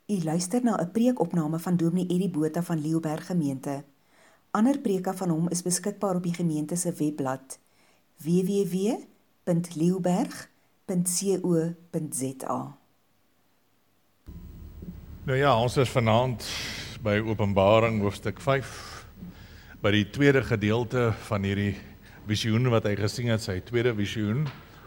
U luister na 'n preekopname van Dominee Eddie Botha van Leeuberg Gemeente. Ander preke van hom is beskikbaar op die gemeente se webblad www.leeuberg.co.za. Nou ja, ons is vanaand by Openbaring hoofstuk 5, by die tweede gedeelte van hierdie visioen wat hy gesien het, sy tweede visioen.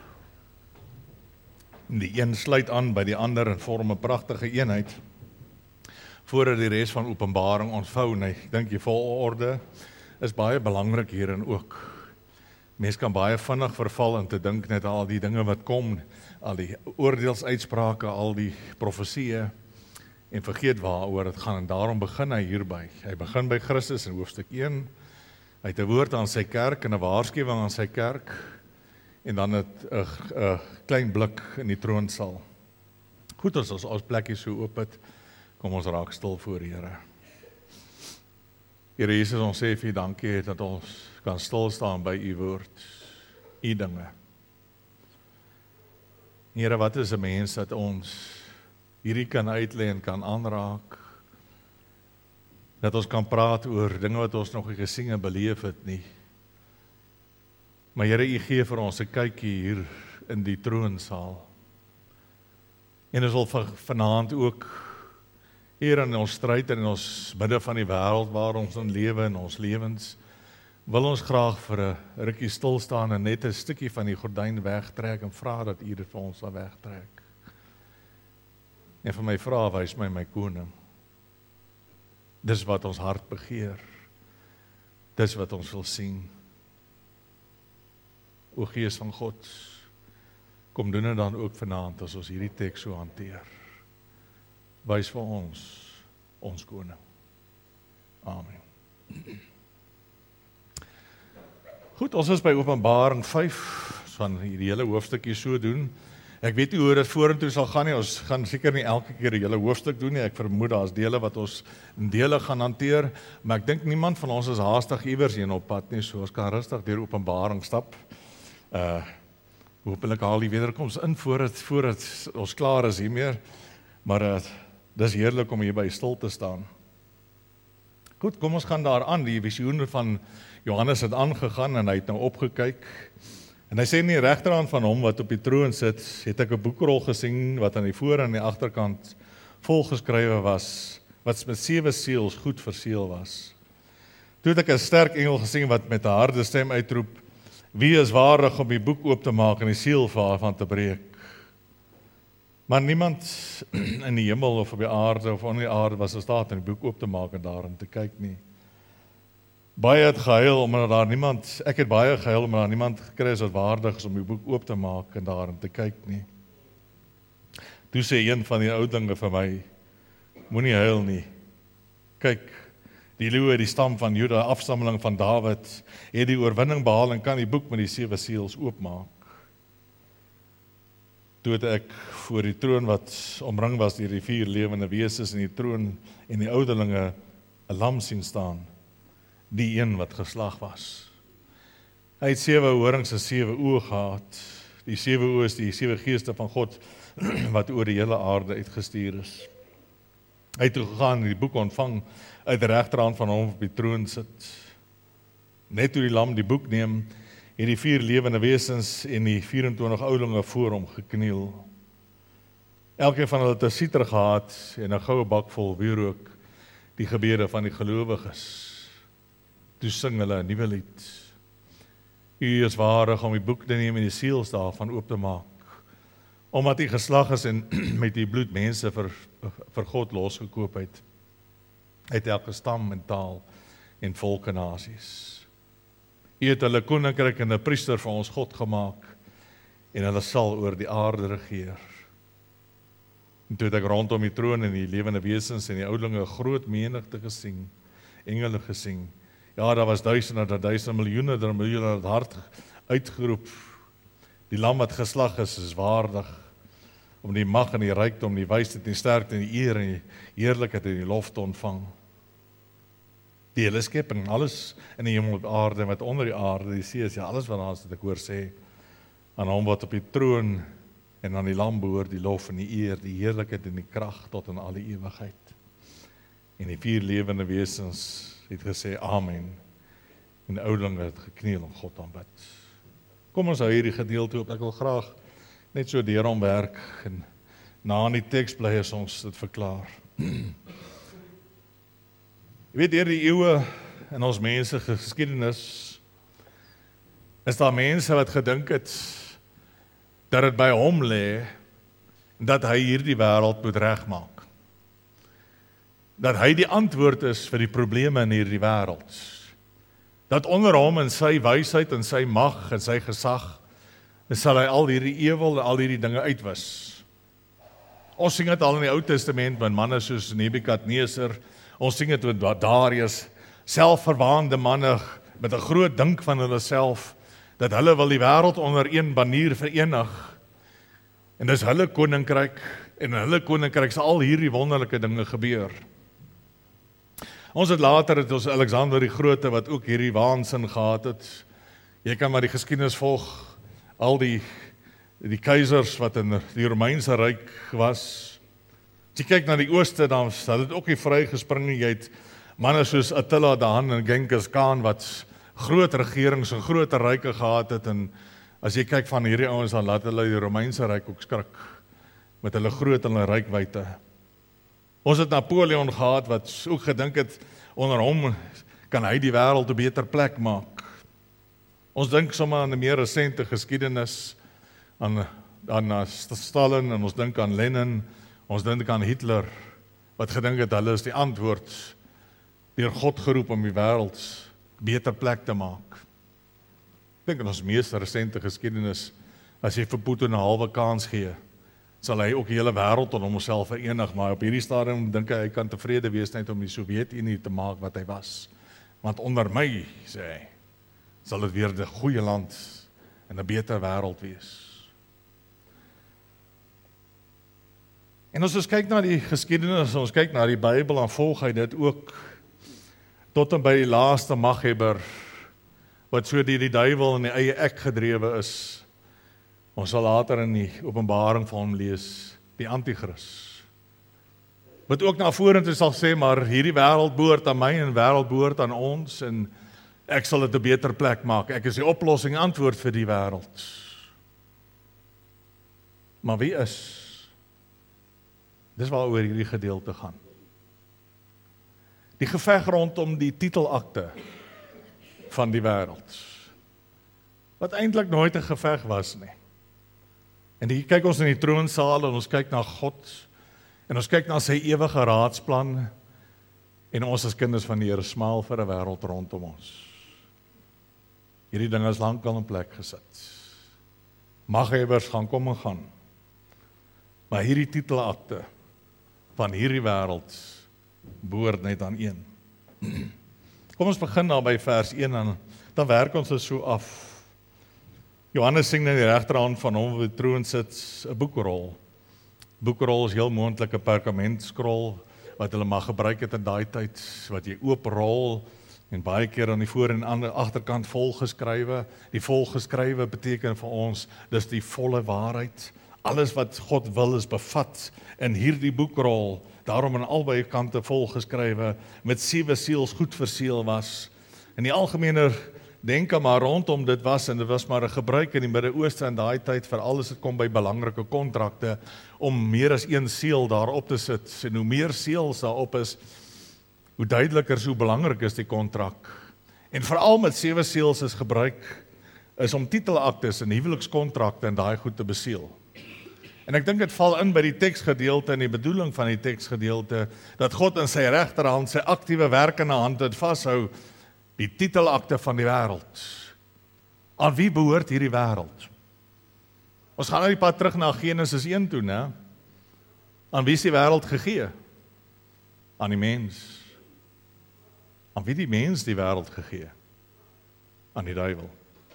Die een sluit aan by die ander en vorm 'n pragtige eenheid, voordat die res van Openbaring ontvou. En ek dink die volgorde is baie belangrik hierin ook. Mens kan baie vinnig verval en te dink net al die dinge wat kom, al die oordeelsuitsprake, al die profesieë, en vergeet waaroor dit gaan, en daarom begin hy hierby. Hy begin by Christus in hoofstuk 1, hy het 'n woord aan sy kerk en 'n waarskuwing aan sy kerk, en dan 'n klein blik in die troonsaal. Goed, as ons plekkie so oop het, kom ons raak stil voor die Here. Here Jesus, ons sê vir U dankie dat ons kan stil staan by U woord, U dinge. Here, wat is 'n mens dat ons hierdie kan uitlei en kan aanraak, dat ons kan praat oor dinge wat ons nog nie gesien en beleef het nie. Maar Here, U gee vir ons 'n kykie hier in die troonsaal. En ons wil vanaand ook hier in ons stryd en in ons midde van die wêreld waar ons in lewe, in ons lewens, wil ons graag vir 'n rukkie stil staan en net 'n stukkie van die gordyn wegtrek en vra dat U dit vir ons sal wegtrek. En vir my vra, wys my koning. Dis wat ons hart begeer. Dis wat ons wil sien. O Gees van God, kom doen dit dan ook vanaand as ons hierdie teks so hanteer. Wys vir ons koning. Amen. Goed, ons is by Openbaring 5, van hierdie hele hoofstukkie so doen. Ek weet nie hoe dit vorentoe sal gaan nie, ons gaan seker nie elke keer die hele hoofstuk doen nie, ek vermoed daar is dele wat ons in dele gaan hanteer, maar ek dink niemand van ons is haastig iewers heen op pad nie, so ons kan rustig deur Openbaring stap. Hopelik haal die wederkoms in voordat ons klaar is hiermee, maar dis heerlik om hierby stil te staan. Goed, kom ons gaan daaraan. Die visioen van Johannes het aangegaan en hy het nou opgekyk. En hy sê nie regterhand van hom wat op die troon sit, het ek 'n boekrol gesien wat aan die voor en die agterkant volgeskrywe was, wat met 7 seels goed verseël was. Toe het ek 'n sterk engel gesien wat met 'n harde stem uitroep: "Wie is waardig om die boek oop te maak en die seël van te breek?" Maar niemand in die hemel of op die aarde of onder die aarde was in staat om die boek oop te maak en daarin te kyk nie. Baie het gehuil omdat ek het baie gehuil omdat daar niemand gekry is wat waardig is om die boek oop te maak en daarin te kyk nie. Toe sê een van die ouderlinge vir my: "Moenie huil nie. Kyk, die leeu uit die stam van Juda, afstammeling van Dawid, het die oorwinning behaal en kan die boek met die 7 seels oopmaak." Toe het ek voor die troon wat omring was deur die 4 lewende wesens en die troon en die ouderlinge 'n lam sien staan, die een wat geslag was. Hy het 7 horings en 7 oë gehad. Die 7 oë is die 7 geeste van God wat oor die hele aarde uitgestuur is. Hy het toe gegaan en die boek ontvang uit die regterhand van hom op die troon sit. Net toe die lam die boek neem, het die 4 lewende wesens en die 24 ouderlinge voor hom gekniel. Elkeen van hulle het 'n siter gehad en 'n goue bak vol wierook, die gebede van die gelowiges. Toe sing hulle 'n nuwe lied. U is waardig om die boek te neem en die seels daarvan oop te maak, omdat u geslag is en met die bloed mense vir God losgekoop het, uit elke stam en taal en volk en nasies. U het hulle koninkryk en 'n priester vir ons God gemaak, en hulle sal oor die aarde regeer. En toe het ek rondom die troon en die lewende wesens en die ouderlinge 'n groot menigte gesien, engele gesien. Ja, daar was duisende, miljoene het hard uitgeroep: "Die lam wat geslag is waardig om die mag en die rykdom, die wysheid en die sterkte en die eer en die heerlikheid en die lof te ontvang." Die hele skepping, alles in die hemel op aarde, wat onder die aarde, die see is, ja, alles wat daar is, wat ek hoor sê, aan hom wat op die troon En aan die Lam behoort die lof en die eer, die heerlikheid en die krag tot in alle ewigheid. En die 4 lewende wesens het gesê amen. En die ouderlinge het gekniel en God aanbid. Kom ons hou hierdie gedeelte op. Ek wil graag net so deur hom werk en na in die teks bly as ons dit verklaar. Jy weet, deur die eeue in ons mense geskiedenis is daar mense wat gedink het dat dit by hom lê dat hy hierdie wêreld moet regmaak. Dat hy die antwoord is vir die probleme in hierdie wêreld. Dat onder hom en sy wysheid en sy mag en sy gesag sal hy al hierdie ewel en al hierdie dinge uitwis. Ons sien dit al in die Ou Testament met manne soos Nebukadneser. Ons sien dit met Darius, selfverwaande manne met 'n groot dink van hulle self, dat hulle wil die wêreld onder een banier verenig. En dis hulle koninkryk, en in hulle koninkryk sal al hierdie wonderlike dinge gebeur. Ons het later het ons Alexander die Grote wat ook hierdie waansin gehad het. Jy kan maar die geskiedenis volg, al die keisers wat in die Romeinse ryk was. As jy kyk na die ooste, dan het dit ook nie vrygespring nie. Jy het manne soos Attila daan en Genghis Khan wat groot regerings en groot ryke gehad het, en as jy kyk van hierdie ouens, dan laat hulle die Romeinse ryk ook skrik met hulle groot en hulle rykwyte. Ons het Napoleon gehad wat ook gedink het onder hom kan hy die wêreld 'n beter plek maak. Ons dink sommer aan 'n meer resente geskiedenis aan Stalin, en ons dink aan Lenin, ons dink aan Hitler wat gedink het hulle is die antwoord deur God geroep om die wêreld beter plek te maak. Ek dink in ons mees resente geskiedenis, as jy vir Putin 'n halwe kans gee, sal hy ook die hele wêreld om homself verenig, maar op hierdie stadium dink hy kan tevrede wees net om die Sowjetunie te maak wat hy was. Want onder my, sê hy, sal dit weer 'n goeie land en 'n beter wêreld wees. En as ons kyk na die geskiedenis, ons kyk na die Bybel, dan volg hy dit ook tot en by die laaste maghebber, wat so deur die duiwel in die eie ek gedrewe is. Ons sal later in die Openbaring van hom lees, die Antichrist. Wat ook na vorentoe sal sê, maar hierdie wêreld behoort aan my en wêreld behoort aan ons, en ek sal dit 'n beter plek maak. Ek is die oplossing, antwoord vir die wêreld. Maar wie is? Dis waaroor hierdie gedeelte gaan. Die geveg rondom die titelakte van die wêreld, wat eintlik nooit 'n geveg was nie. En hier kyk ons in die troonsaal en ons kyk na God, en ons kyk na sy ewige raadsplan, en ons as kinders van die Here smaal vir 'n wêreld rondom ons. Hierdie ding is lankal in plek gesit. Maghebers gaan kom en gaan. Maar hierdie titelakte van hierdie wêreld behoort net aan een. Kom ons begin daar by vers 1 en dan werk ons dit so af. Johannes sien in die regterhand van hom wat op die troon sit 'n boekrol. Boekrol is heel moontlik 'n perkamentskrol wat hulle mag gebruik het in daai tyd, wat jy ooprol en baie keer aan die voor en aan die agterkant volgeskrywe. Die volgeskrywe beteken vir ons dis die volle waarheid. Alles wat God wil is bevat in hierdie boekrol. Daarom aan albei kante volgeskrywe met 7 seels goed verseël was. In die algemene denke maar rondom dit was, en dit was maar 'n gebruik in die Midde-Ooste in daai tyd, veral as dit kom by belangrike kontrakte, om meer as 1 seël daarop te sit. En hoe meer seëls daarop is, hoe duideliker, hoe belangrik is die kontrak. En veral met 7 seëls is gebruik, is om titelaktes en huwelikskontrakte en daai goed te beseël. En ek dink dit val in by die teksgedeelte en die bedoeling van die teksgedeelte, dat God in sy regterhand sy aktiewe werkende hand het vashou, die titelakte van die wêreld. Aan wie behoort hierdie wêreld? Ons gaan nou die pad terug na Genesis 1 toe, né? Aan wie is die wêreld gegee? Aan die mens. Aan wie die mens die wêreld gegee? Aan die duiwel.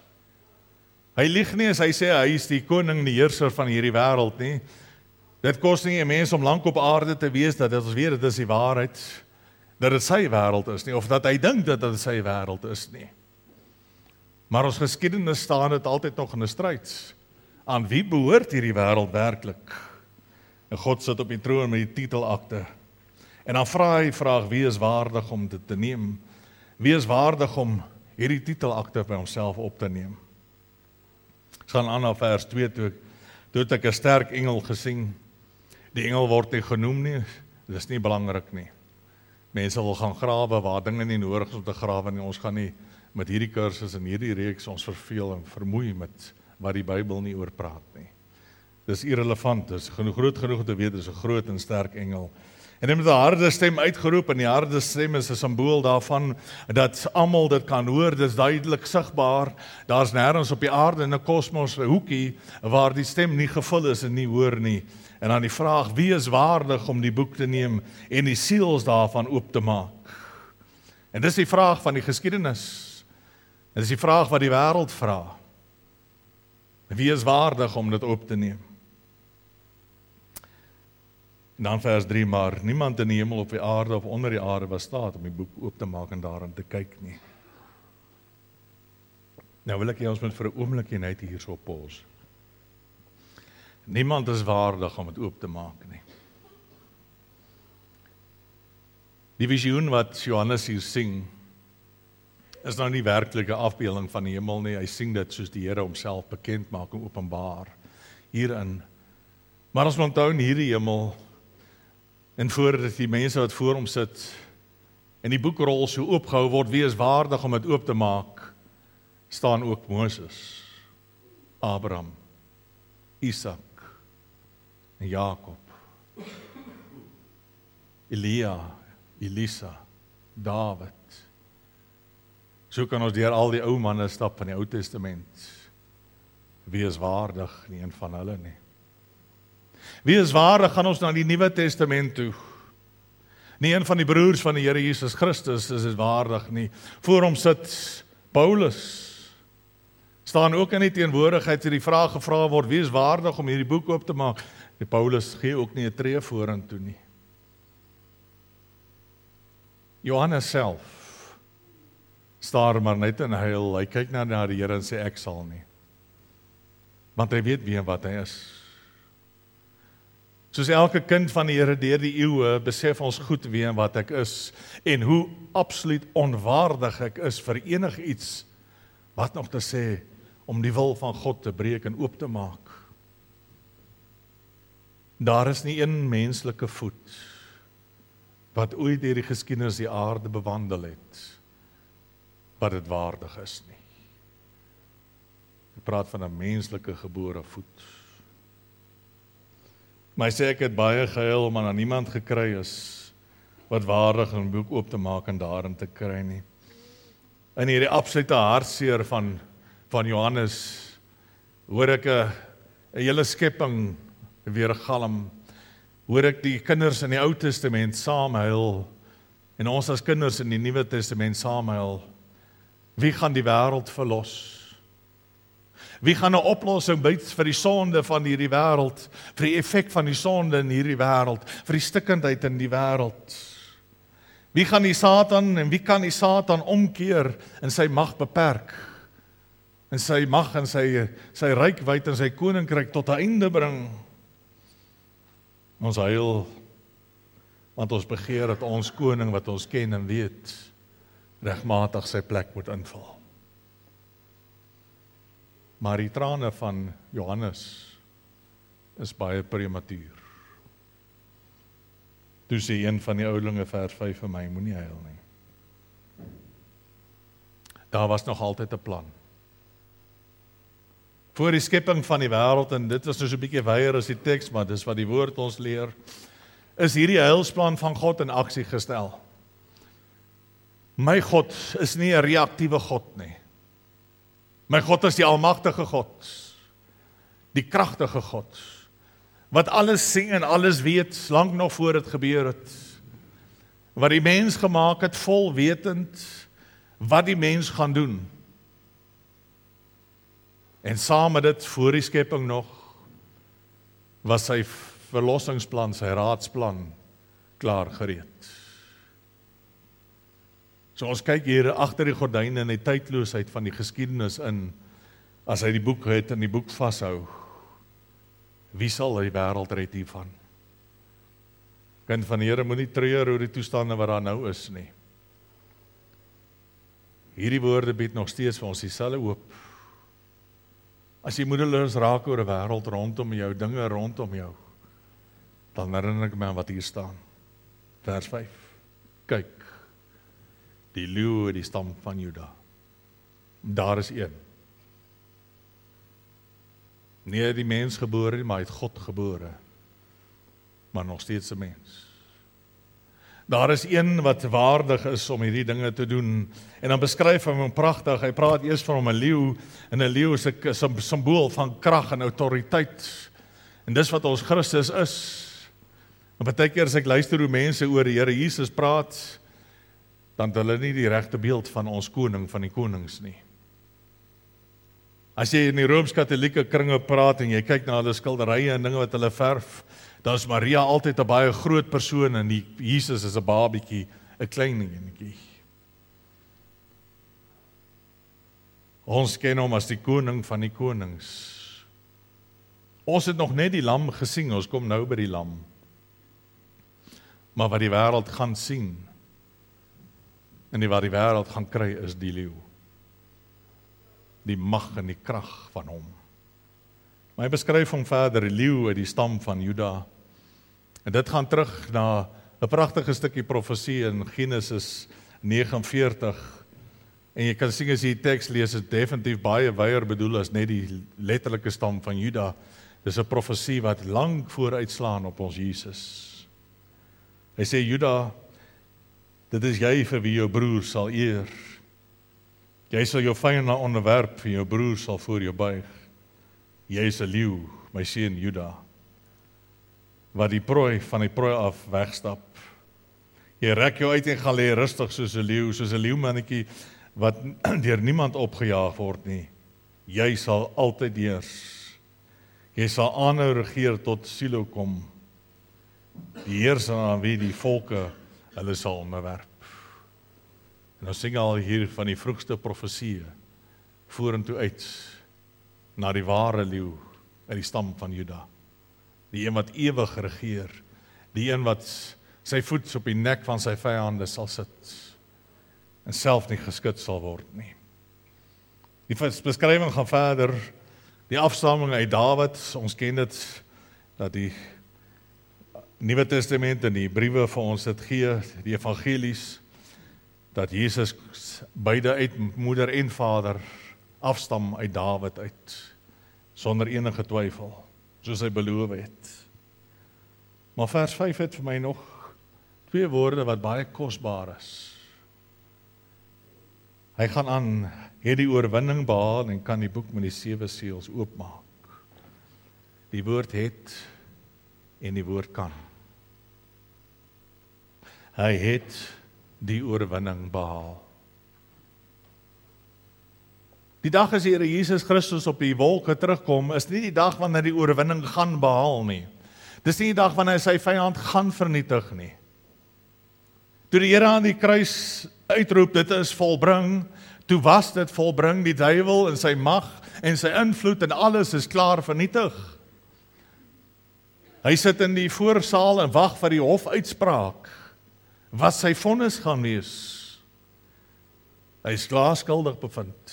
Hy lieg nie as hy sê hy is die koning, die heerser van hierdie wêreld nie. Dit kos nie 'n mens om lank op aarde te wees dat ons weet dit is die waarheid, dat dit sy wêreld is nie, of dat hy dink dat dit sy wêreld is nie. Maar ons geskiedenis staan dit altyd nog in 'n stryd. aan wie behoort hierdie wêreld werklik? En God sit op die troon met die titelakte. En dan vra hy vraag, wie is waardig om dit te neem? Wie is waardig om hierdie titelakte by homself op te neem? Ons gaan aan na vers 2 toe het ek 'n sterk engel gesien. Die engel word nie genoem nie, dit is nie belangrik nie. Mense wil gaan grawe waar dinge nie nodig is om te grawe nie. Ons gaan nie met hierdie kursus en hierdie reeks ons verveel en vermoei met wat die Bybel nie oor praat nie. Dis irrelevant, dis groot genoeg om te weet, dis 'n groot en sterk engel. En hy het met 'n harde stem uitgeroep, en die harde stem is 'n simbool daarvan, dat almal dit kan hoor, dit is duidelik sigbaar, daar's nêrens op die aarde in 'n kosmos 'n hoekie, waar die stem nie gevul is en nie hoor nie. En dan die vraag, wie is waardig om die boek te neem, en die seels daarvan oop te maak? En dis die vraag van die geskiedenis, en dis die vraag wat die wêreld vra. Wie is waardig om dit oop te neem? En dan vers 3, maar niemand in die hemel op die aarde of onder die aarde was staat om die boek oop te maak en daarin te kyk nie. Nou wil ek ons met vir 'n oombliekie net hierso pause. Niemand is waardig om dit oop te maak nie. Die visioen wat Johannes hier sing, is nou nie werklike afbeelding van die hemel nie. Hy sing dit soos die Here homself bekend maak en openbaar hierin. Maar ons moet onthou in hierdie hemel, en voordat die mense wat voor hom sit, en die boekrol so oopgehou word, wie is waardig om dit oop te maak, staan ook Moses, Abraham, Isak, en Jakob, Elia, Elisa, Dawid. So kan ons deur al die ou manne stap van die Ou Testament. Wie is waardig? Nie een van hulle nie. Wie is waardig? Gaan ons na die Nuwe Testament toe. Nie een van die broers van die Here Jesus Christus is waardig nie. Voor hom sit Paulus. Staan ook in die teenwoordigheid as die vraag gevra word, wie is waardig om hierdie boek oop te maak? Die Paulus gee ook nie 'n tree vorentoe nie. Johannes self staar maar net in huil. Hy kyk na die Here en sê, ek sal nie. Want hy weet wie en wat hy is. Soos elke kind van die Here deur die eeue, besef ons goed wie en wat ek is, en hoe absoluut onwaardig ek is vir enigiets, wat nog te sê, om die wil van God te breek en oop te maak. Daar is nie een menslike voet, wat ooit deur die geskiedenis die aarde bewandel het, wat dit waardig is nie. Ek praat van 'n menslike gebore voet. Maar hy sê ek het baie gehuil, maar aan niemand gekry is wat waardig om 'n boek oop te maak en daarin te kry nie. In hierdie absolute hartseer van Johannes hoor ek 'n hele skepping weer galm. Hoor ek die kinders in die Ou Testament saam huil en ons as kinders in die Nuwe Testament saam huil. Wie gaan die wêreld verlos? Wie gaan 'n oplossing bied vir die sonde van hierdie wêreld, vir die effek van die sonde in hierdie wêreld, vir die stikkindheid in die wêreld? Wie gaan die Satan en wie kan die Satan omkeer en sy mag beperk? En sy mag en sy rykwyte en sy koninkryk tot 'n einde bring? Ons huil, want ons begeer dat ons koning wat ons ken en weet, regmatig sy plek moet invul. Maar die trane van Johannes is baie prematuur. Toe sê een van die oulinge vers 5 vir my, moenie huil nie. Daar was nog altyd 'n plan. Voor die skepping van die wêreld, en dit was nou so 'n bietjie weier as die teks, maar dis wat die woord ons leer, is hierdie heilsplan van God in aksie gestel. My God is nie 'n reaktiewe God nie. My God is die almagtige God, die kragtige God, wat alles sien en alles weet, lank nog voor dit gebeur het, wat die mens gemaak het, vol wetend wat die mens gaan doen. En saam met dit, voor die skepping nog, was sy verlossingsplan, sy raadsplan, klaar gereed. So ons kyk hier agter die gordyne in die tydloosheid van die geskiedenis in, as hy die boek het en die boek vashou. Wie sal die wêreld red hiervan? Kind van die Here, moenie treur oor die toestande wat daar nou is nie. Hierdie woorde bied nog steeds vir ons dieselfde hoop. As jy moedeloos raak oor 'n wêreld rondom jou, dinge rondom jou, dan herinner ek my aan wat hier staan. Vers 5. Kyk, die leeu uit die stam van Juda. Daar is een. Nie uit die mens gebore nie, maar uit God gebore. Maar nog steeds 'n mens. Daar is een wat waardig is om hierdie dinge te doen. En dan beskryf hy hom pragtig. Hy praat eers van hom 'n leeu, en 'n leeu is 'n simbool van krag en autoriteit. En dis wat ons Christus is. En baie keer as ek luister hoe mense oor die Here Jesus praat, dan het hulle nie die regte beeld van ons koning van die konings nie. As jy in die Rooms-Katolieke kringe praat en jy kyk na hulle skilderye en dinge wat hulle verf, dan is Maria altyd 'n baie groot persoon en die Jesus is 'n babietjie, 'n klein dingetjie. Ons ken hom as die koning van die konings. Ons het nog net die lam gesien, ons kom nou by die lam. Maar wat die wêreld gaan sien, en wat die wêreld gaan kry, is die leeu. Die mag en die krag van hom. Maar hy beskryf hom verder, die leeu uit die stam van Juda. En dit gaan terug na 'n pragtige stukkie profesie in Genesis 49. En jy kan sien as jy die teks lees, is definitief baie wyer bedoel as net die letterlike stam van Juda. Dis 'n profesie wat lank vooruitslaan op ons Jesus. Hy sê, Juda, dit is jy vir wie jou broer sal eer. Jy sal jou vyande onderwerp en jou broer sal voor jou buig. Jy is 'n leeu, my seun Juda, wat die prooi van die prooi af wegstap. Jy rek jou uit en gaan lê rustig soos 'n leeumannetjie wat deur niemand opgejaag word nie. Jy sal altyd heers. Jy sal aanhou regeer tot Silo kom. Die heerser aan wie die volke hulle sal onderwerp. En ons sing al hier van die vroegste profesie vorentoe uit na die ware leeu uit die stam van Juda. Die een wat ewig regeer, die een wat sy voet op die nek van sy vyande sal sit en self nie geskit sal word nie. Die beskrywing gaan verder, die afstamming uit Dawid, ons ken dit, dat die Nuwe Testament en die briewe vir ons dit gee, die evangelies, dat Jesus beide uit moeder en vader afstam uit Dawid uit, sonder enige twyfel, soos hy beloof het. Maar vers 5 het vir my nog 2 woorde wat baie kosbaar is. Hy gaan aan, het die oorwinning behaal en kan die boek met die 7 seels oopmaak. Die woord het en die woord kan. Hy het die oorwinning behaal. Die dag as die Here Jesus Christus op die wolke terugkom, is nie die dag wanneer die oorwinning gaan behaal nie. Dis nie die dag wanneer hy sy vyand gaan vernietig nie. Toe die Here aan die kruis uitroep, dit is volbring, toe was dit volbring, die duiwel en sy mag en sy invloed en alles is klaar vernietig. Hy sit in die voorsaal en wag vir die hofuitspraak, wat sy vonnis gaan wees. Hy is klaar skuldig bevind.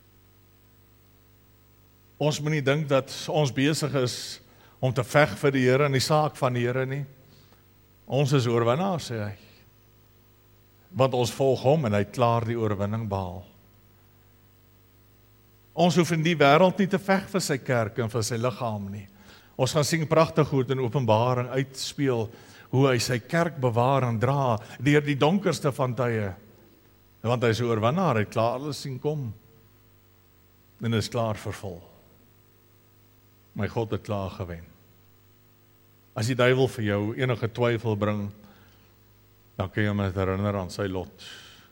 Ons moet nie dink dat ons besig is om te veg vir die Here in die saak van die Here nie. Ons is oorwinnaars, sê hy. Want ons volg hom en hy het klaar die oorwinning behaal. Ons hoef in die wêreld nie te veg vir sy kerk en vir sy liggaam nie. Ons gaan sien pragtig goed in Openbaring uitspeel, hoe hy sy kerk bewaar en dra, deur die donkerste van tye. Want hy is 'n oorwinnaar, hy het klaar alles sien kom. En is klaar vervul. My God het klaar gewen. As die duiwel vir jou enige twyfel bring, dan kan jy hom herinner aan sy lot.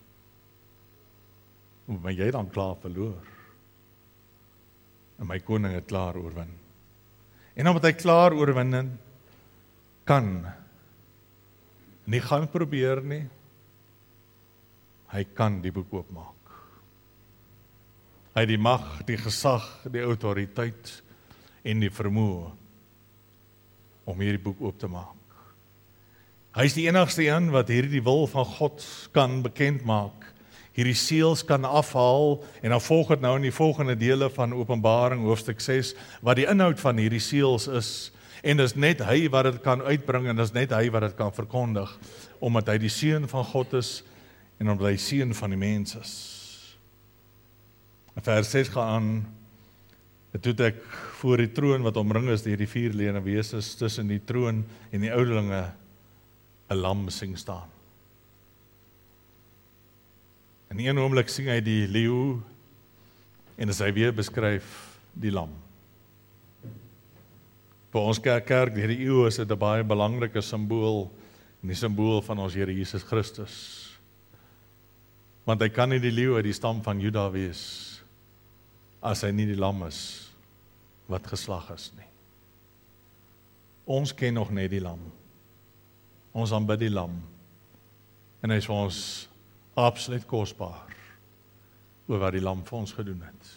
Maar jy dan klaar verloor. En my koning het klaar oorwin. En omdat hy klaar oorwin kan, nie gaan probeer nie, hy kan die boek oopmaak. Hy het die mag, die gesag, die autoriteit en die vermoë om hierdie boek oop te maak. Hy is die enigste een wat hierdie wil van God kan bekend maak. Hierdie seels kan afhaal, en dan volg het nou in die volgende dele van Openbaring, hoofstuk 6, wat die inhoud van hierdie seels is, en dis net hy wat dit kan uitbring, en dis net hy wat dit kan verkondig, omdat hy die seun van God is, en omdat hy seun van die mens is. En vers 6 gaan aan, toe het ek voor die troon wat omring is deur die 4 lewende wesens, tussen die troon en die ouderlinge 'n lam sien staan. In een oomblik sien hy die leeu, en as hy weer beskryf die lam. Vir ons kerk deur die eeue is dit 'n baie belangrike simbool, en die simbool van ons Here Jesus Christus. Want hy kan nie die leeu uit die stam van Juda wees, as hy nie die lam is, wat geslag is nie. Ons ken nog net die lam. Ons aanbid die lam. En hy is vir ons absoluut kosbaar oor wat die lam vir ons gedoen het.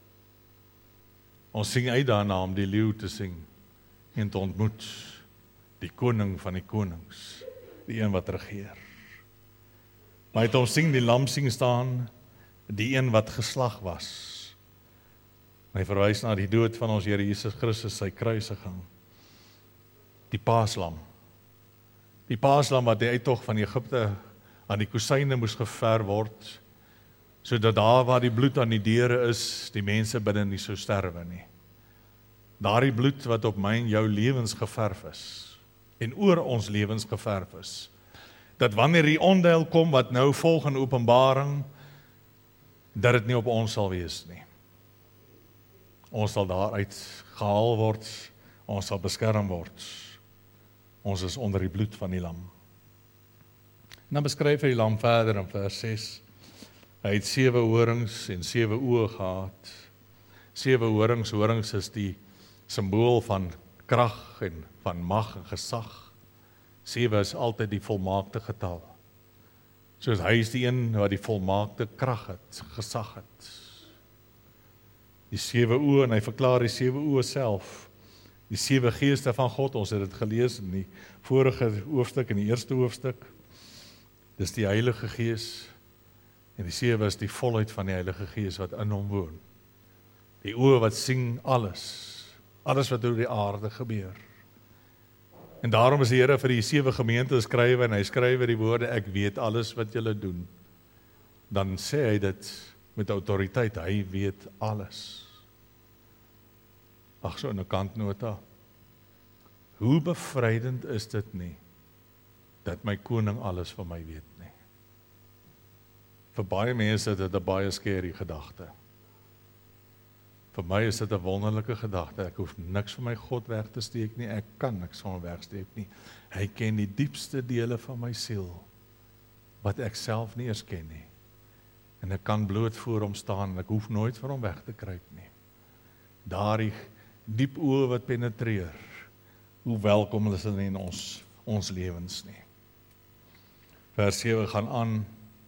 Ons sing uit daarna om die leeu te sing en te ontmoet die koning van die konings, die een wat regeer. Maar het ons sing die lam sien staan, die een wat geslag was. Hy verwys na die dood van ons Here Jesus Christus, sy kruisiging. Die paaslam. Die paaslam wat die uittog van Egipte aan die kusyne moes gever word, sodat daar waar die bloed aan die deure is, die mense binne nie sou sterwe nie. Daardie bloed wat op my en jou lewens geverf is, en oor ons lewens geverf is, dat wanneer die onheil kom wat nou volg in Openbaring, dat dit nie op ons sal wees nie. Ons sal daaruit gehaal word, ons sal beskerm word. Ons is onder die bloed van die lam. Dan beskryf hy die lam verder in vers 6. Hy het 7 horings en 7 oë gehad. 7 horings, horings is die simbool van krag en van mag en gesag. 7 is altyd die volmaakte getal. Soos hy is die een wat die volmaakte krag het, gesag het. Die 7 oë, en hy verklaar die 7 oë self. Die 7 geeste van God, ons het dit gelees in die vorige hoofstuk, in die eerste hoofstuk. Dis die Heilige Gees, en die 7 is die volheid van die Heilige Gees wat in hom woon. Die oë wat sien alles wat oor die aarde gebeur. En daarom is die Here vir die 7 gemeentes skrywe, en hy skrywe die woorde, ek weet alles wat julle doen. Dan sê hy dit met autoriteit, hy weet alles. Ag, so in 'n kantnota. Hoe bevrydend is dit nie, dat my koning alles van my weet nie. Vir baie mense is dit 'n baie scary gedagte. Vir my is dit 'n wonderlike gedagte, ek hoef niks van my God weg te steek nie, ek kan niks van hom wegsteek nie. Hy ken die diepste dele van my siel, wat ek self nie eens ken nie. En ek kan bloot voor hom staan, en ek hoef nooit van hom weg te kruip nie. Daardie diep oë wat penetreer, hoe welkom is hulle in ons lewens nie. Vers 7 gaan aan,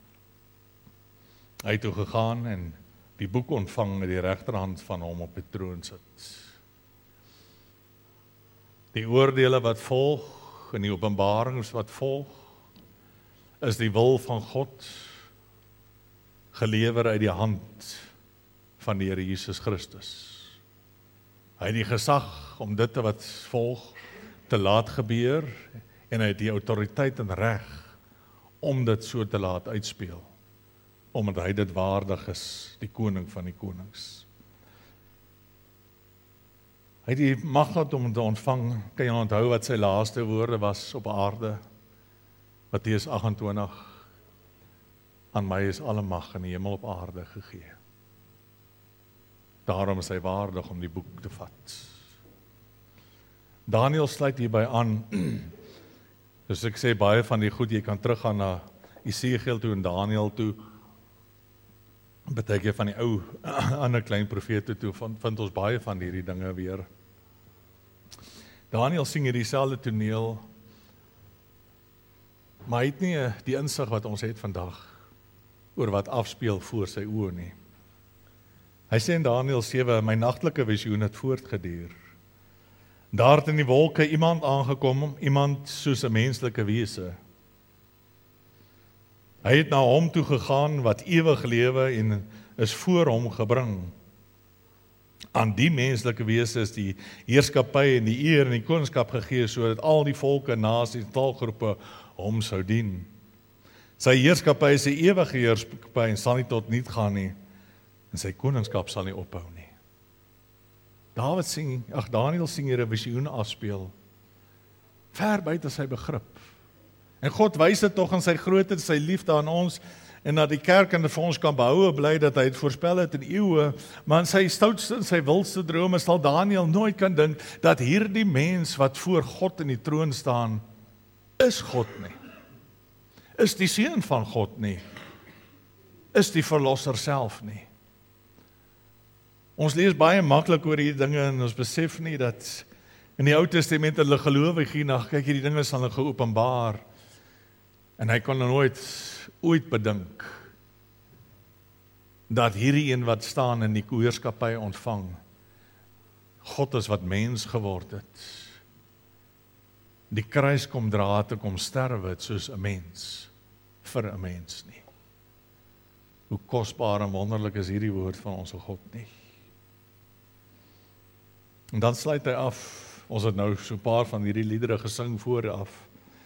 hy het toe gegaan en die boek ontvang met die regterhand van hom op die troon sit. Die oordeele wat volg, en die openbarings wat volg, is die wil van God, gelewer uit die hand van die Here Jesus Christus. Hy het die gesag om dit wat volg te laat gebeur, en hy het die autoriteit en reg om dit so te laat uitspeel, omdat hy dit waardig is, die koning van die konings. Hy het die mag gehad om te ontvang, kan jy onthou wat sy laaste woorde was op aarde, Matteus 28, aan my is alle mag in die hemel op aarde gegee. Daarom is hy waardig om die boek te vat. Daniel sluit hierby aan, dus ek sê baie van die goed, jy kan teruggaan na Esegiel toe en Daniel toe, beteken van die ou, ander klein profete toe, vind ons baie van hierdie dinge weer. Daniel sing hier dieselfde toneel, maar hy het nie die insig wat ons het vandag, oor wat afspeel voor sy oë nie. Hy sê in Daniel 7, my nagtelike visioen het voortgeduur. Daar het in die wolke iemand aangekom, iemand soos 'n menslike wese. Hy het na hom toe gegaan wat ewig lewe en is voor hom gebring. Aan die menslike wese is die heerskappy en die eer en die koningskap gegee, sodat al die volke, nasies en taalgroepe hom sou dien. Sy heerskappy is 'n ewige heerskappy en sal nie tot niet gaan nie, en sy koningskap sal nie ophou nie. Daniël sien hier 'n visioen afspeel, ver buite sy begrip. En God wys dit tog in sy grootheid, sy liefde aan ons, en dat die kerk en vir ons kan behoue bly dat hy het voorspel het in eeue, maar in sy stoutste en sy wildste drome sal Daniël nooit kan dink dat hierdie mens wat voor God in die troon staan, is God nie. Is die seun van God nie. Is die verlosser self nie. Ons lees baie maklik oor hierdie dinge en ons besef nie dat in die Ou Testament hulle gelowig hierna kyk, hierdie dinge sal hulle geopenbaar. En hy kon nooit ooit bedink dat hierdie een wat staan in die heerskappy ontvang, God is wat mens geword het. Die kruis kom dra te kom sterwe het soos 'n mens, vir 'n mens nie. Hoe kosbaar en wonderlik is hierdie woord van ons God nie. En dan sluit hy af, ons het nou so 'n paar van hierdie liedere gesing vooraf.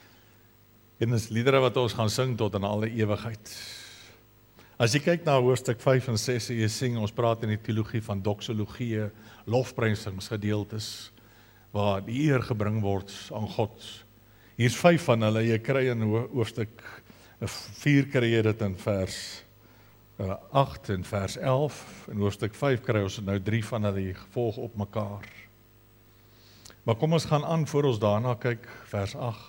En is liedere wat ons gaan sing tot in alle ewigheid. As jy kyk na hoofstuk 5 en 6, jy sing, ons praat in die teologie van doxologie, lofprysingsgedeeltes, waar die eer gebring word aan God. Hier is 5 van hulle, jy kry in hoofstuk 4 kry jy dit in vers 8 en vers 11, in hoofstuk 5 kry ons nou 3 van hulle gevolg op mekaar. Maar kom ons gaan aan voor ons daarna kyk, vers 8.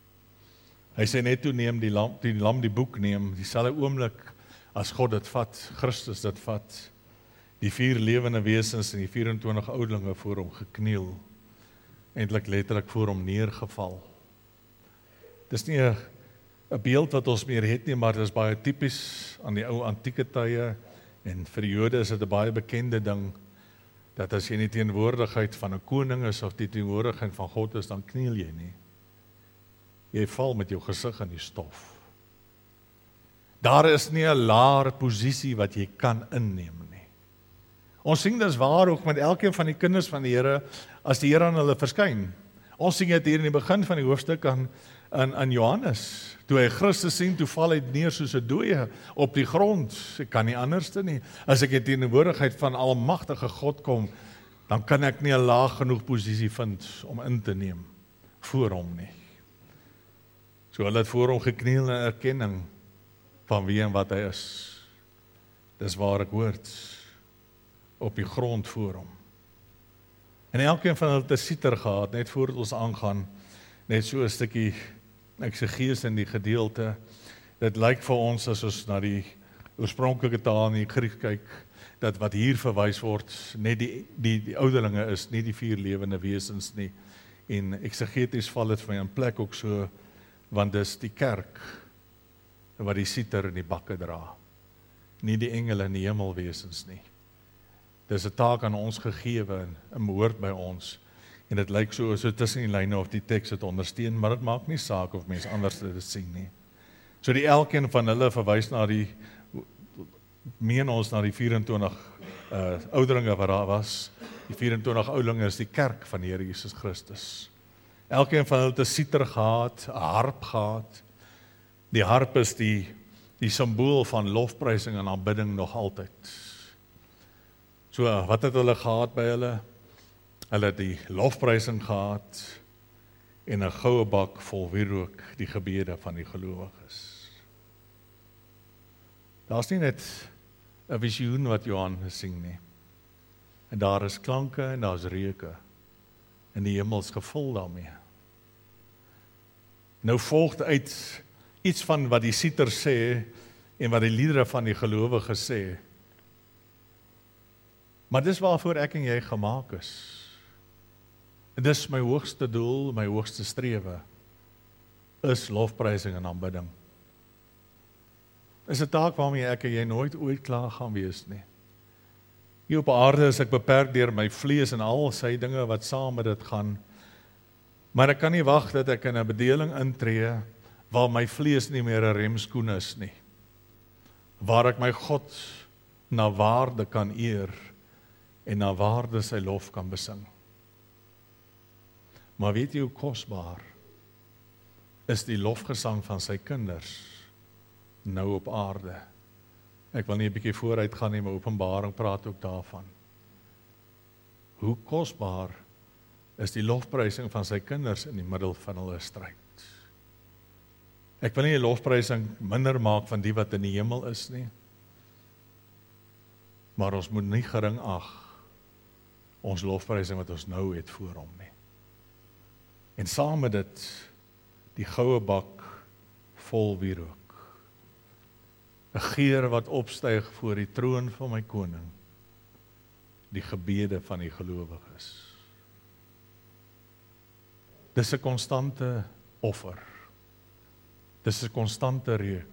Hy sê net toe neem die lam die boek neem, dieselfde oomblik as God dit vat, Christus dit vat, die 4 lewende wesens en die 24 oudelinge voor hom gekniel, eintlik letterlik voor hom neergeval. Dis nie 'n beeld wat ons meer het nie, maar dit is baie tipies aan die ou antieke tye, en vir die Jode is dit 'n baie bekende ding, dat as jy in die teenwoordigheid van 'n koning is, of die teenwoordigheid van God is, dan kniel jy nie. Jy val met jou gesig in die stof. Daar is nie 'n laer posisie wat jy kan inneem nie. Ons sien dis waar ook met elkeen van die kinders van die Here, as die Here aan hulle verskyn. Ons sien dit hier in die begin van die hoofstuk aan Johannes. Toe hy Christus sien, toe val hy neer soos 'n dooie op die grond. Ek kan nie anderste nie. As ek in die teenwoordigheid van almagtige God kom, dan kan ek nie 'n laag genoeg posisie vind om in te neem voor hom nie. So hulle het voor hom gekniel in erkenning van wie en wat hy is. Dis waar ek hoort, op die grond voor hom. En elkeen van hulle het 'n siter gehad, net voordat ons aangaan, net so 'n stukkie eksegees in die gedeelte. Dit lyk vir ons, as ons na die oorspronklike taal in die Grieks kyk, dat wat hier verwys word, net die ouderlinge is, nie die 4 lewende wesens nie. En eksegeties val dit vir my in plek ook so, want dis die kerk wat die siter in die bakke dra, nie die engele en die hemelwesens nie. Dis 'n taak aan ons gegewe en behoort by ons, en dit lyk so tussen die lyne of die teks het ondersteun, maar dit maak nie saak of mense anders dit sien nie. So die elkeen van hulle verwys na die 24 ouderlinge wat daar was. Die 24 ouderlinge is die kerk van die Here Jesus Christus. Elkeen van hulle het 'n siter gehad, 'n harp gehad. Die harp is die simbool van lofprysing en aanbidding nog altyd. So, wat het hulle gehad by hulle? Hulle het die lofprysing gehad en 'n goue bak vol wierook, die gebede van die gelowiges. Daar's nie net 'n visioen wat Johan sien nie. En daar is klanke en daar's reuke. En die hemel is gevul daarmee. Nou volg uit iets van wat die siter sê en wat die liedere van die gelowiges sê. Maar dis waarvoor ek en jy gemaak is. Dis my hoogste doel, my hoogste strewe, is lofprysing en aanbidding. Is 'n taak waarmee ek en jy nooit ooit klaar gaan wees nie. Hier op aarde is ek beperk deur my vlees en al sy dinge wat saam met dit gaan. Maar ek kan nie wag dat ek in 'n bedeling intree waar my vlees nie meer 'n remskoen is nie. Waar ek my God na waarde kan eer en na waarde sy lof kan besing. Maar weet jy hoe kosbaar is die lofgesang van sy kinders nou op aarde? Ek wil nie 'n bietjie vooruit gaan nie, maar Openbaring praat ook daarvan. Hoe kosbaar is die lofprysing van sy kinders in die middel van hulle stryd. Ek wil nie die lofprysing minder maak van die wat in die hemel is nie, maar ons moet nie gering ag ons lofprysing wat ons nou het voor hom nie. En saam met dit die goue bak vol wierook. 'n geur wat opstyg voor die troon van my koning, die gebede van die gelowiges. Dis 'n konstante offer. Dis 'n konstante reuk.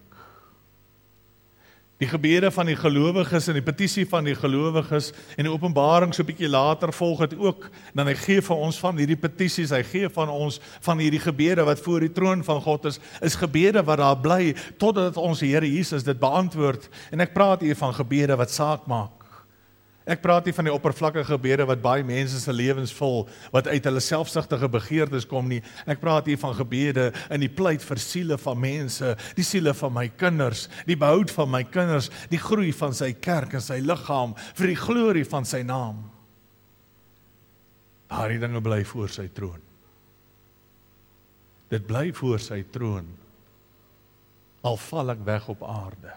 Die gebede van die gelowiges en die petisie van die gelowiges en die Openbaring so 'n bietjie later volg dit ook, dan hy gee vir ons van hierdie petisies, hy gee van ons van hierdie gebede wat voor die troon van God is gebede wat daar bly totdat ons Here Jesus dit beantwoord. En ek praat hier van gebede wat saak maak. Ek praat nie van die oppervlakkige gebede wat baie mense se lewens vul, wat uit hulle selfsugtige begeertes kom nie. Ek praat hier van gebede in die pleit vir siele van mense, die siele van my kinders, die behoud van my kinders, die groei van sy kerk en sy liggaam, vir die glorie van sy naam. Daardie dinge bly voor sy troon. Dit bly voor sy troon, al val ek weg op aarde.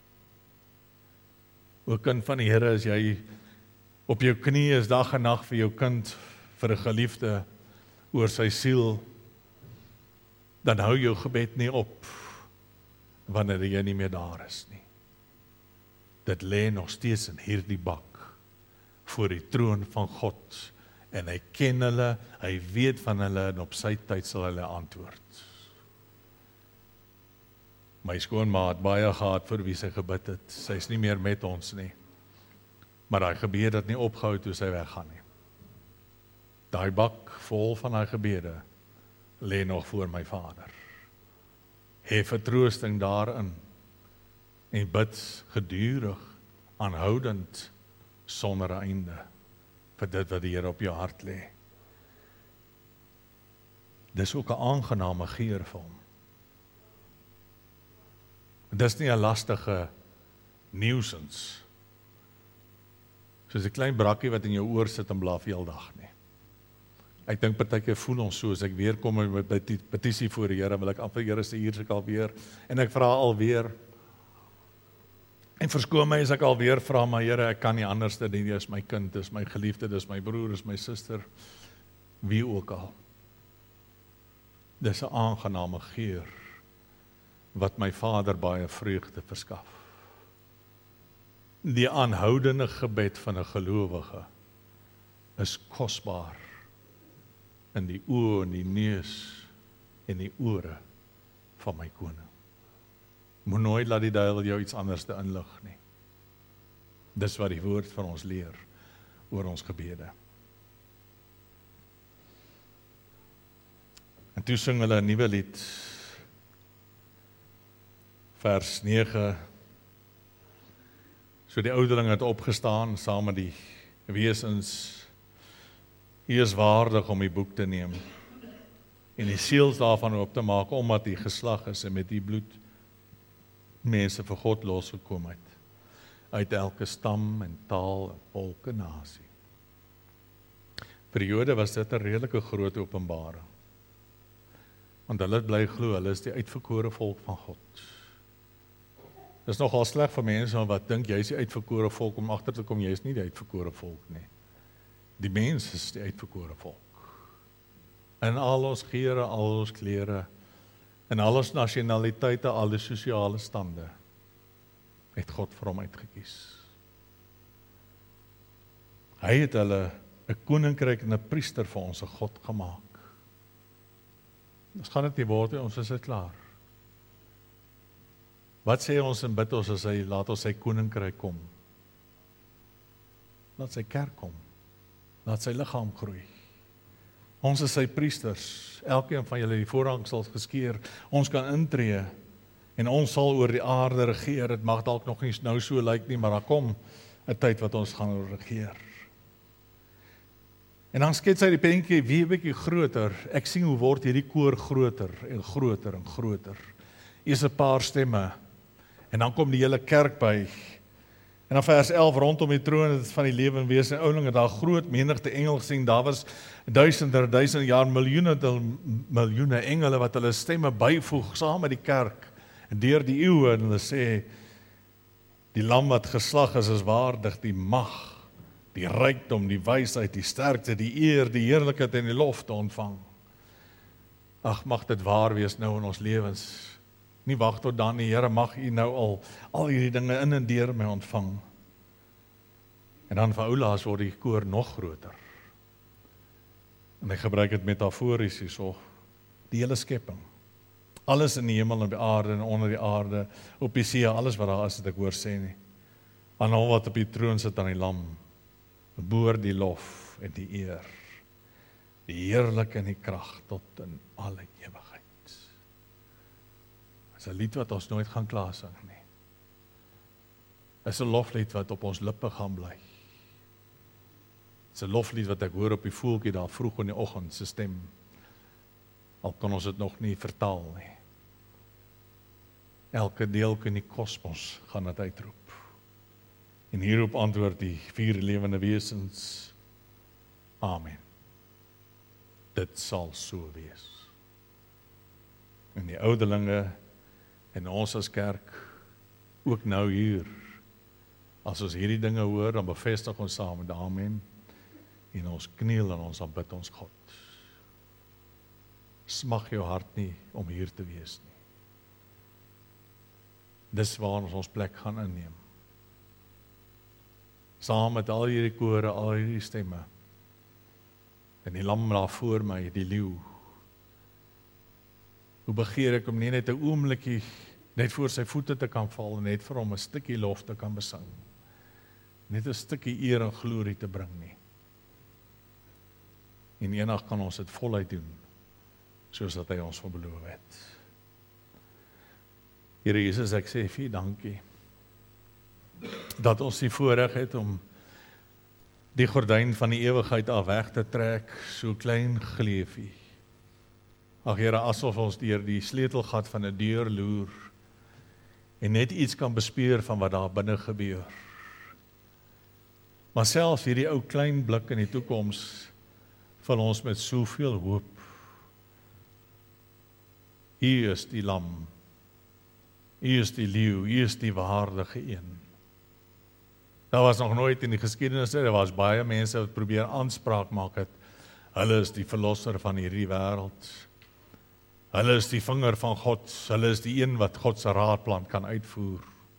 O kind van die Here, as jy op jou knie is dag en nag vir jou kind, vir 'n geliefde, oor sy siel, dan hou jou gebed nie op, wanneer jy nie meer daar is nie. Dit lê nog steeds in hierdie bak, voor die troon van God, en hy ken hulle, hy weet van hulle, en op sy tyd sal hulle antwoord. My skoonma het baie gehad vir wie sy gebid het. Sy is nie meer met ons nie. Maar daai gebede het nie opgehou toe sy weggaan nie. Daai bak vol van daai gebede lê nog voor my Vader. Hê vertroosting daarin en bid gedurig, aanhoudend, sonder einde vir dit wat die Here op jou hart lê. Dis ook 'n aangename geur vir hom. Dis nie 'n lastige nuisance, soos 'n klein brakkie wat in jou oor sit en blaf heeldag nie. Ek dink partykeer voel ons so, as ek weer kom met die petisie voor die Here, wil ek amper Here sê, hier is ek alweer, en ek vra alweer, en verskoon my as ek alweer vra, maar Here, ek kan nie anders dan nie, dis my kind, dis my geliefde, dis my broer, dis my suster, wie ook al. Dis 'n aangename geur, wat my Vader baie vreugde verskaf. Die aanhoudende gebed van 'n gelowige is kosbaar in die oë en die neus en die ore van my koning. Moet nooit laat die duiwel jou iets anders te inlig nie. Dis wat die woord van ons leer oor ons gebede. En toe sing hulle 'n nuwe lied, vers 9, so die ouderlinge het opgestaan, saam met die wesens, hy is waardig om die boek te neem, en die seels daarvan oop te maak, omdat hy geslag is, en met die bloed, mense vir God losgekom het, uit elke stam en taal en volk en nasie. Vir die Jode was dit 'n redelike groot openbaring, want hulle bly glo, hulle is die uitverkore volk van God. Dit is nogal sleg vir mense wat dink jy is die uitverkore volk, om agter te kom jy is nie die uitverkore volk nie. Die mens is die uitverkore volk. In al ons geure, al ons klere, in al ons nasionaliteite, al die sosiale stande, het God vir hom uitgekies. Hy het hulle 'n koninkryk en 'n priester vir ons 'n God gemaak. Ons gaan dit nie word nie, ons is dit klaar. Wat sê ons en bid ons as hy laat ons sy koninkryk kom? Laat sy kerk kom. Laat sy liggaam groei. Ons is sy priesters. Elkeen van julle die voorhangsels geskeur. Ons kan intree en ons sal oor die aarde regeer. Dit mag dalk nog nie nou so lyk nie, maar daar kom 'n tyd wat ons gaan regeer. En dan skets hy die prentjie weer 'n bietjie groter. Ek sien hoe word hierdie koor groter en groter en groter. Eers 'n paar stemme en dan kom die hele kerk by. En dan vers 11, rondom die troon van die lewe en wese en oulinge, daar groot menigte engele gesien. Daar was duisende jaar, miljoene engele wat hulle stemme byvoeg saam met die kerk. En deur die eeue, en hulle sê, die lam wat geslag is waardig, die mag, die rykdom, die wysheid, die sterkte, die eer, die heerlikheid en die lof te ontvang. Ag, mag dit waar wees nou in ons lewens. Nie wag tot dan nie, Here, mag U nou al hierdie dinge in en deur my ontvang. En dan vir Oulaas word die koor nog groter. En hy gebruik dit metafories hierso, die hele skepping. Alles in die hemel en op die aarde en onder die aarde, op die see, alles wat daar is, het ek hoor sê nie. Aan hom wat op die troon sit aan die lam, behoort die lof en die eer, die heerlik en die krag tot in alle ewigheid. Is 'n lied wat ons nooit gaan klaar sing nie. Is 'n loflied wat op ons lippe gaan bly. Is 'n loflied wat ek hoor op die voeltjie daar vroeg in die oggend se stem. Al kan ons dit nog nie vertaal nie. Elke deel in die kosmos gaan dit uitroep. En hierop antwoord die 4 lewende wesens. Amen. Dit sal so wees. En die ouderlinge en ons as kerk, ook nou hier, as ons hierdie dinge hoor, dan bevestig ons saam met amen, en ons kniel en ons aanbid ons God. Smag jou hart nie om hier te wees nie. Dis waar ons plek gaan inneem. Saam met al hierdie kore, al hierdie stemme, en die lam daar voor my, die leeu. Hoe begeer ek om nie net 'n oombliekie net voor sy voete te kan val en net vir hom 'n stukkie lof te kan besing. Net 'n stukkie eer en glorie te bring nie. En eendag kan ons dit voluit doen, soos dat hy ons beloof het. Here Jesus, ek sê vir U dankie, dat ons die voorreg het om die gordyn van die ewigheid af weg te trek, so klein gleefie. Ag Here, asof ons deur die sleutelgat van 'n deur loer en net iets kan bespeur van wat daar binne gebeur. Maar selfs hierdie ou klein blik in die toekoms vul ons met soveel hoop. U is die lam. U is die leeu, U is die waardige een. Daar was nog nooit in die geskiedenis, daar was baie mense wat probeer aanspraak maak het. Hulle is die verlosser van hierdie wêreld. Hulle is die vinger van God, hulle is die een wat God se raadplan kan uitvoer.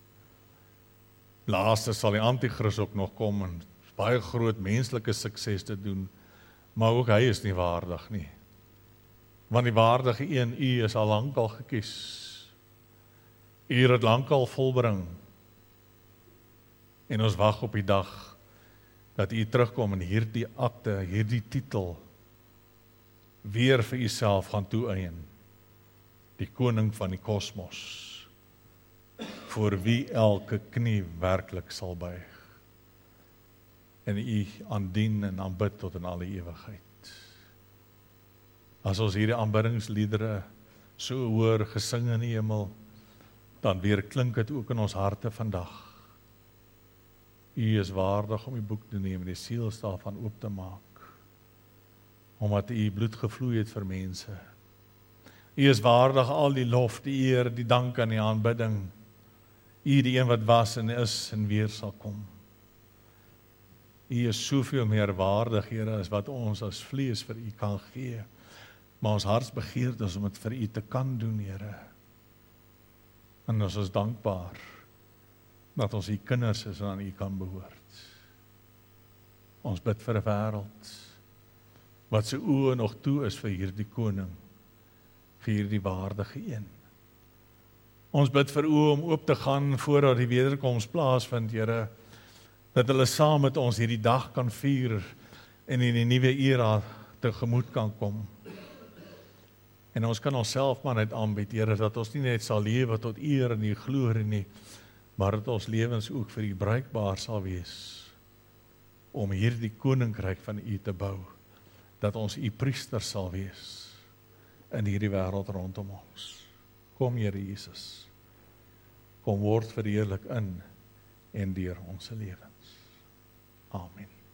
Laaste sal die anti-kris ook nog kom en baie groot menslike sukses te doen, maar ook hy is nie waardig nie. Want die waardige een, U is al lankal gekies. U het dit lankal volbring. En ons wag op die dag dat U terugkom en hierdie akte, hierdie titel weer vir U self gaan toeëien. Die koning van die kosmos, voor wie elke knie werklik sal buig, en U aandien en aanbid tot in alle ewigheid. As ons hierdie aanbiddingsliedere so hoor gesing in die hemel, dan weer klink dit ook in ons harte vandag. U is waardig om U boek te neem en die seels daarvan oop te maak, omdat U bloed gevloei het vir mense. U is waardig al die lof, die eer, die dank en die aanbidding. U die een wat was en is en weer sal kom. U is soveel meer waardig, Here, as wat ons as vlees vir U kan gee. Maar ons hartsbegeerte is om dit vir U te kan doen, Here. En ons is dankbaar dat ons U kinders is en aan U kan behoort. Ons bid vir 'n wêreld wat se oë nog toe is vir hierdie koning, vir hierdie waardige een. Ons bid vir oë om oop te gaan voordat die wederkoms plaasvind, Here, dat hulle saam met ons hierdie dag kan vier en in die nuwe era tegemoet kan kom. En ons kan onsself maar net aanbied, Here, dat ons nie net sal lewe tot eer en die glorie nie, maar dat ons lewens ook vir U bruikbaar sal wees, om hierdie koninkryk van U te bou, dat ons U priester sal wees, in hierdie wêreld rondom ons. Kom, Here Jesus, kom word verheerlik in en deur ons lewens. Amen.